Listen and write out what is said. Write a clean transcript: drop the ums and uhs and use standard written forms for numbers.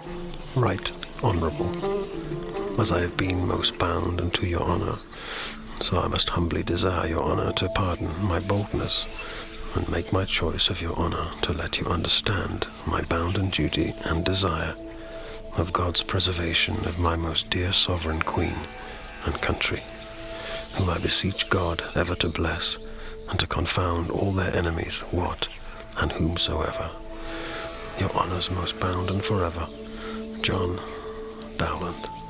Right honourable, as I have been most bound unto your honour, so I must humbly desire your honour to pardon my boldness, and make my choice of your honour to let you understand my bounden duty and desire of God's preservation of my most dear sovereign queen and country, whom I beseech God ever to bless, and to confound all their enemies, what and whomsoever. Your honour's most bounden forever, John Dowland.